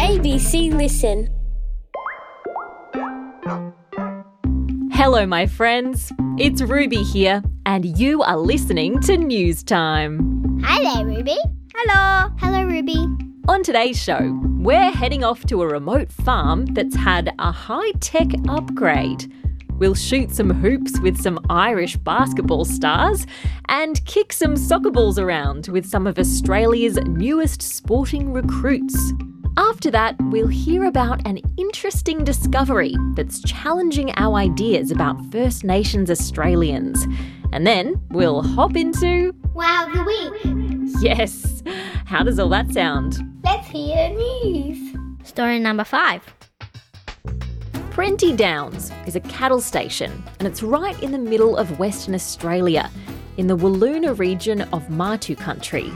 ABC Listen. Hello, my friends. It's Ruby here, and you are listening to News Time. Hi there, Ruby. Hello. Hello, Ruby. On today's show, we're heading off to a remote farm that's had a high-tech upgrade. We'll shoot some hoops with some Irish basketball stars and kick some soccer balls around with some of Australia's newest sporting recruits. After that, we'll hear about an interesting discovery that's challenging our ideas about First Nations Australians. And then we'll hop into... Wow of the Week. Yes! How does all that sound? Let's hear news. Story number 5. Prenty Downs is a cattle station, and it's right in the middle of Western Australia, in the Wiluna region of Martu country.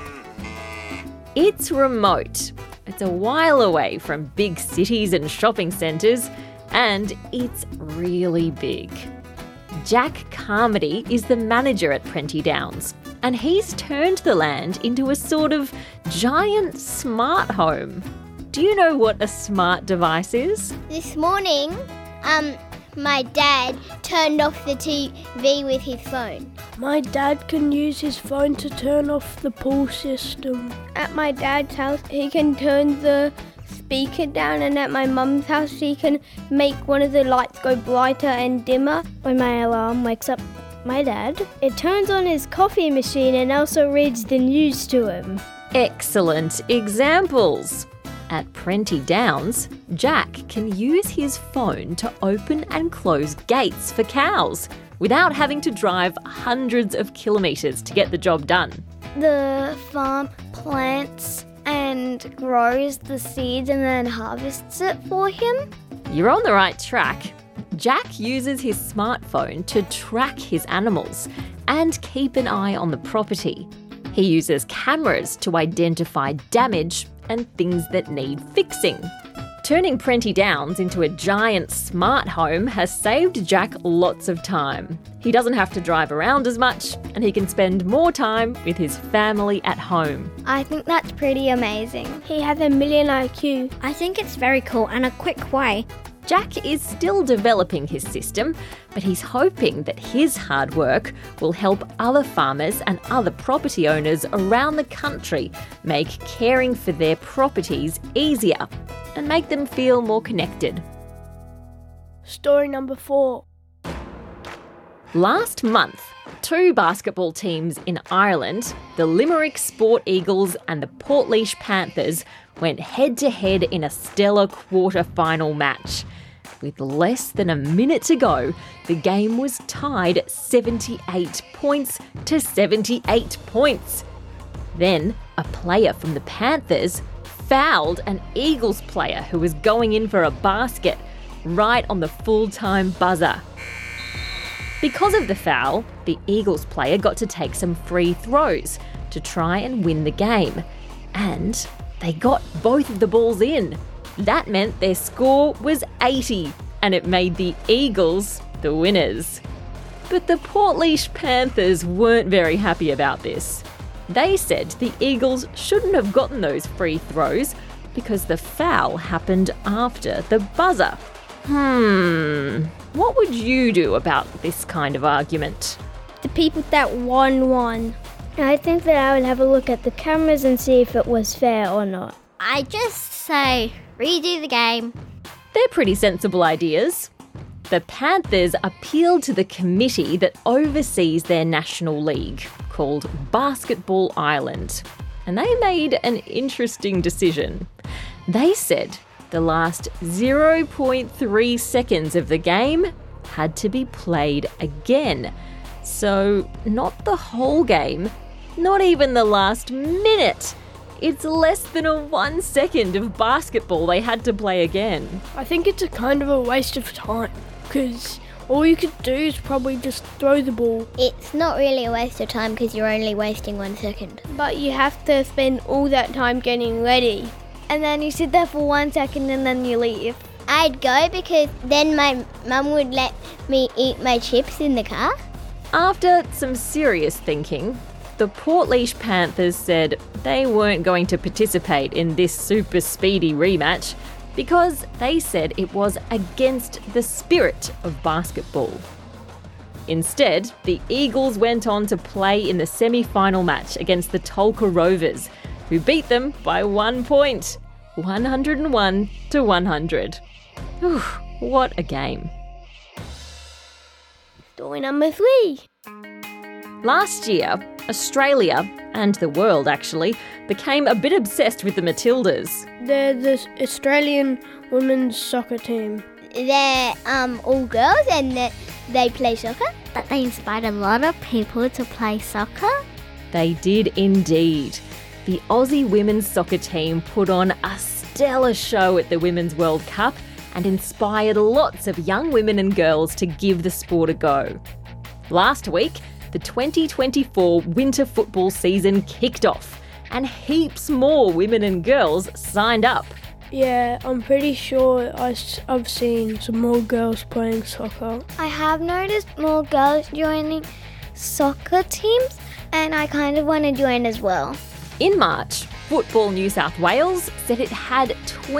It's remote. It's a while away from big cities and shopping centres, and it's really big. Jack Carmody is the manager at Prenty Downs, and he's turned the land into a sort of giant smart home. Do you know what a smart device is? This morning, my dad turned off the TV with his phone. My dad can use his phone to turn off the pool system. At my dad's house, he can turn the speaker down, and at my mum's house, he can make one of the lights go brighter and dimmer. When my alarm wakes up my dad, it turns on his coffee machine and also reads the news to him. Excellent examples. At Prenty Downs, Jack can use his phone to open and close gates for cows without having to drive hundreds of kilometres to get the job done. The farm plants and grows the seeds and then harvests it for him. You're on the right track. Jack uses his smartphone to track his animals and keep an eye on the property. He uses cameras to identify damage and things that need fixing. Turning Prenty Downs into a giant smart home has saved Jack lots of time. He doesn't have to drive around as much, and he can spend more time with his family at home. I think that's pretty amazing. He has a million IQ. I think it's very cool and a quick way. Jack is still developing his system, but he's hoping that his hard work will help other farmers and other property owners around the country make caring for their properties easier and make them feel more connected. Story number 4. Last month, 2 basketball teams in Ireland, the Limerick Sport Eagles and the Portlaoise Panthers, went head-to-head in a stellar quarter-final match. With less than a minute to go, the game was tied 78 points to 78 points. Then, a player from the Panthers fouled an Eagles player who was going in for a basket right on the full-time buzzer. Because of the foul, the Eagles player got to take some free throws to try and win the game. And they got both of the balls in. That meant their score was 80, and it made the Eagles the winners. But the Portlaoise Panthers weren't very happy about this. They said the Eagles shouldn't have gotten those free throws because the foul happened after the buzzer. What would you do about this kind of argument? The people that won. I think that I would have a look at the cameras and see if it was fair or not. I just say redo the game. They're pretty sensible ideas. The Panthers appealed to the committee that oversees their national league, called Basketball Ireland, and they made an interesting decision. They said the last 0.3 seconds of the game had to be played again. So not the whole game, not even the last minute. It's less than a 1 second of basketball they had to play again. I think it's a kind of a waste of time, because all you could do is probably just throw the ball. It's not really a waste of time because you're only wasting 1 second. But you have to spend all that time getting ready. And then you sit there for 1 second and then you leave. I'd go because then my mum would let me eat my chips in the car. After some serious thinking, the Portlaoise Panthers said they weren't going to participate in this super speedy rematch because they said it was against the spirit of basketball. Instead, the Eagles went on to play in the semi-final match against the Tulka Rovers, who beat them by 1 point, 101 to 100. Whew, what a game. Story number 3. Last year, Australia, and the world actually, became a bit obsessed with the Matildas. They're the Australian women's soccer team. They're all girls and they play soccer. But they inspired a lot of people to play soccer. They did indeed. The Aussie women's soccer team put on a stellar show at the Women's World Cup and inspired lots of young women and girls to give the sport a go. Last week, the 2024 winter football season kicked off and heaps more women and girls signed up. Yeah, I'm pretty sure I've seen some more girls playing soccer. I have noticed more girls joining soccer teams and I kind of want to join as well. In March, Football New South Wales said it had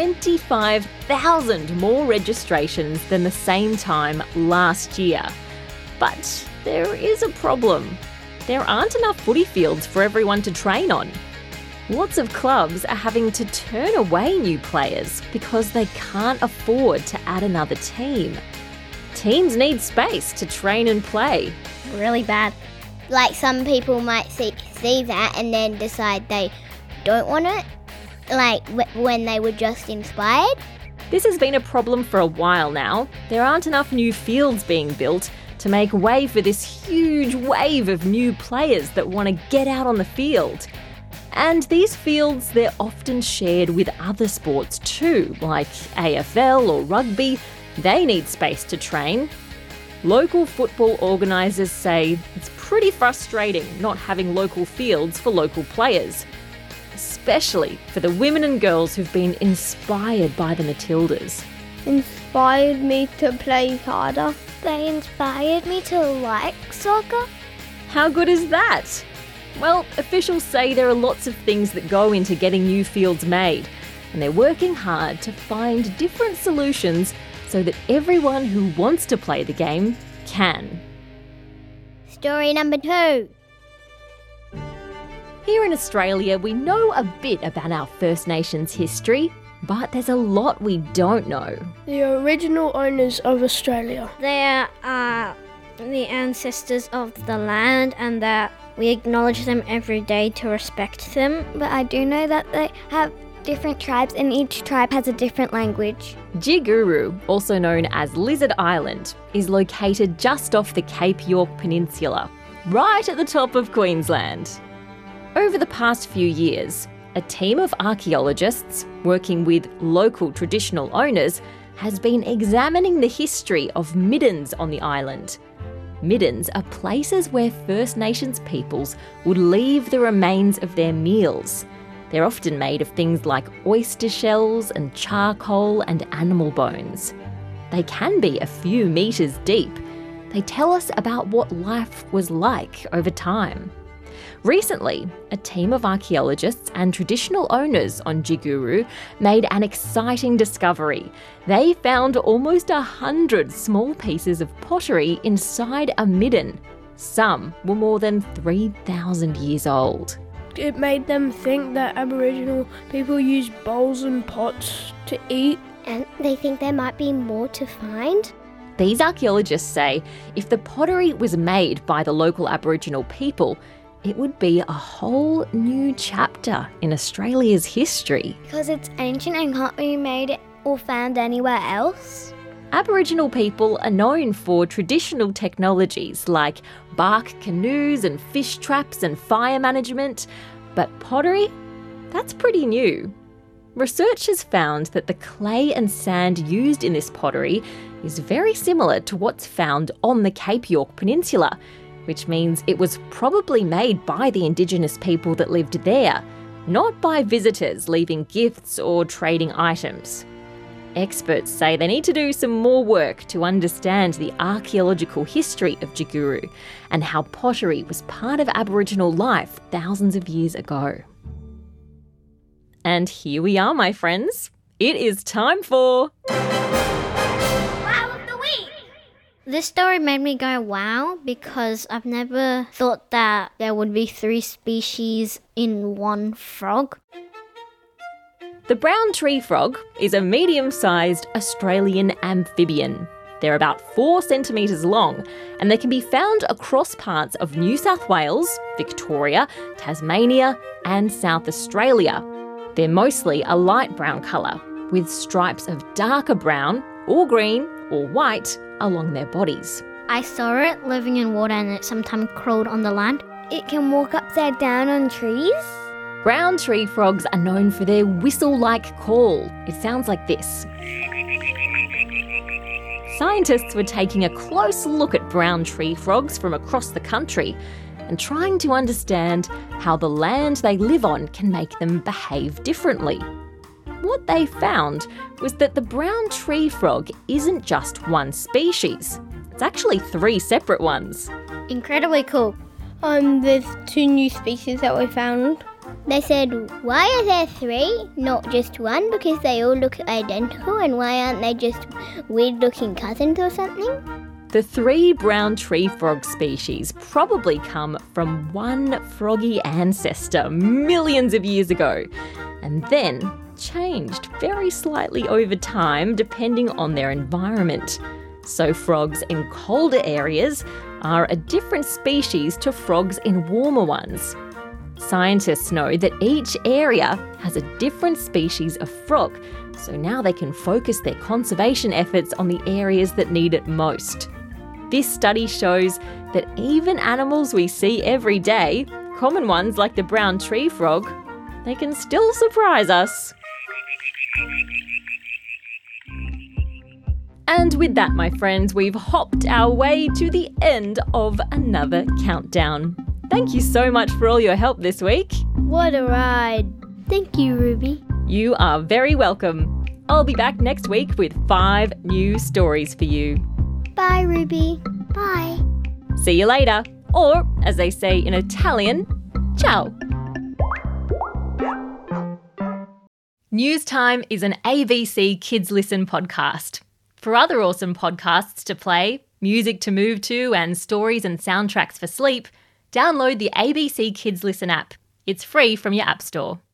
25,000 more registrations than the same time last year. But there is a problem. There aren't enough footy fields for everyone to train on. Lots of clubs are having to turn away new players because they can't afford to add another team. Teams need space to train and play. Really bad. Like some people might see that and then decide they don't want it, like when they were just inspired. This has been a problem for a while now. There aren't enough new fields being built to make way for this huge wave of new players that want to get out on the field. And these fields, they're often shared with other sports too, like AFL or rugby. They need space to train. Local football organisers say it's pretty frustrating not having local fields for local players, especially for the women and girls who've been inspired by the Matildas. Inspired me to play harder. They inspired me to like soccer. How good is that? Well, officials say there are lots of things that go into getting new fields made, and they're working hard to find different solutions so that everyone who wants to play the game can. Story number 2. Here in Australia, we know a bit about our First Nations history, but there's a lot we don't know. The original owners of Australia. They are the ancestors of the land, and that we acknowledge them every day to respect them. But I do know that they have different tribes and each tribe has a different language. Jiguru, also known as Lizard Island, is located just off the Cape York Peninsula, right at the top of Queensland. Over the past few years, a team of archaeologists working with local traditional owners has been examining the history of middens on the island. Middens are places where First Nations peoples would leave the remains of their meals. They're often made of things like oyster shells and charcoal and animal bones. They can be a few metres deep. They tell us about what life was like over time. Recently, a team of archaeologists and traditional owners on Jiguru made an exciting discovery. They found almost 100 small pieces of pottery inside a midden. Some were more than 3,000 years old. It made them think that Aboriginal people use bowls and pots to eat. And they think there might be more to find. These archaeologists say if the pottery was made by the local Aboriginal people, it would be a whole new chapter in Australia's history. Because it's ancient and can't be made or found anywhere else. Aboriginal people are known for traditional technologies like bark canoes and fish traps and fire management, but pottery? That's pretty new. Research has found that the clay and sand used in this pottery is very similar to what's found on the Cape York Peninsula, which means it was probably made by the Indigenous people that lived there, not by visitors leaving gifts or trading items. Experts say they need to do some more work to understand the archaeological history of Jiguru and how pottery was part of Aboriginal life thousands of years ago. And here we are, my friends. It is time for... Wow of the week! This story made me go wow because I've never thought that there would be 3 species in one frog. The brown tree frog is a medium-sized Australian amphibian. They're about 4 centimetres long and they can be found across parts of New South Wales, Victoria, Tasmania and South Australia. They're mostly a light brown colour with stripes of darker brown or green or white along their bodies. I saw it living in water and it sometimes crawled on the land. It can walk upside down on trees. Brown tree frogs are known for their whistle-like call. It sounds like this. Scientists were taking a close look at brown tree frogs from across the country and trying to understand how the land they live on can make them behave differently. What they found was that the brown tree frog isn't just one species. It's actually 3 separate ones. Incredibly cool. There's 2 new species that we found. They said, why are there 3, not just 1? Because they all look identical, and why aren't they just weird-looking cousins or something? The 3 brown tree frog species probably come from one froggy ancestor millions of years ago, and then changed very slightly over time depending on their environment. So frogs in colder areas are a different species to frogs in warmer ones. Scientists know that each area has a different species of frog, so now they can focus their conservation efforts on the areas that need it most. This study shows that even animals we see every day, common ones like the brown tree frog, they can still surprise us. And with that, my friends, we've hopped our way to the end of another countdown. Thank you so much for all your help this week. What a ride. Thank you, Ruby. You are very welcome. I'll be back next week with 5 new stories for you. Bye, Ruby. Bye. See you later. Or, as they say in Italian, ciao. News Time is an ABC Kids Listen podcast. For other awesome podcasts to play, music to move to, and stories and soundtracks for sleep, download the ABC Kids Listen app. It's free from your app store.